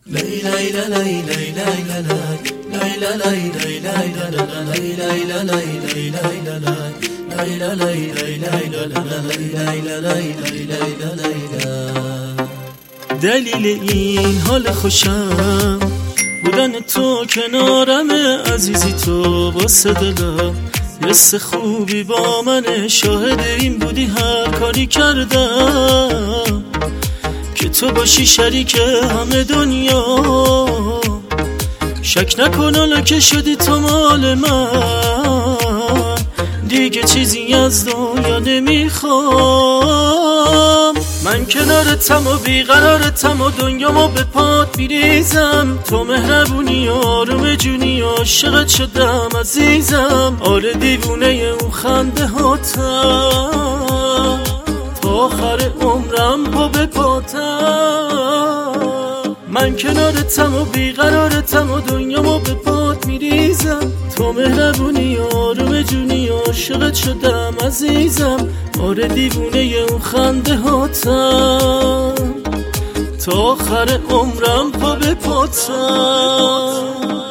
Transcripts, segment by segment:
دلیل این حال خوشم بودن تو کنارم عزیزی، تو واسه دلم حس خوبی با من، شاهد این بودی هر کاری کردم که تو باشی شریک همه دنیا. شک نکن حالا که شدی تو مال من، دیگه چیزی از دنیا نمیخوام. من کنارتم و بیقرارتم و دنیامو به پات میریزم. تو مهربونی آروم جونی، عاشقت شدم عزیزم. آره دیوونه اون خنده هاتم، تا آخر عمرم پا به پاتم. من کنارتم و بیقرارتم و دنیامو به پات میریزم. تو مهربونی آروم جونی، عاشقت شدم عزیزم. آره دیوونه اون خنده هاتم، تا آخر عمرم پا به پاتم.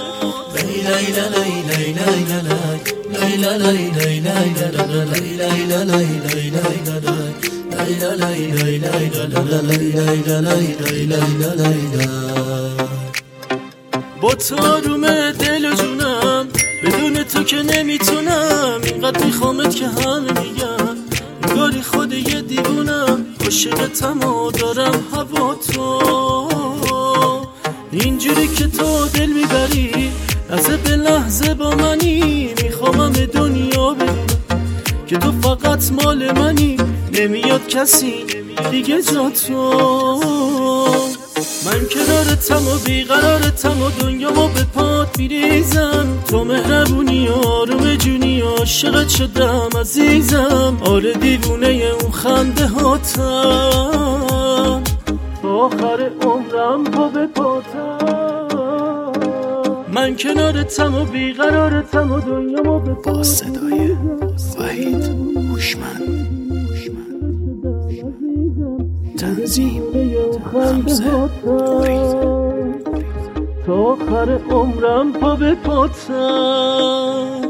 با تو آروم دل و جونم، بدون تو که نمیتونم. اینقدر میخوامت که همه میگن انگاری خود یه دیوونم. عاشقتم و دارم هوا تو، اینجوری که تو دل میبری لحظه به لحظه با منی. میخوام همه دنیا بدونم که تو فقط مال منی، نمیاد کسی دیگه جا تو. من کنارتم و بیقرارتم و دنیامو به پات میریزم. تو مهربونی آروم جونی، عاشقت شدم عزیزم. آره دیوونه اون خنده هاتم، تا آخر عمرم پا به پاتم. من کنارتم و بیقرارتم و دنیامو به پات. با صدای وحید هوشمند، تنظیم حمزه پوری. تا آخر عمرم پا به پاتم.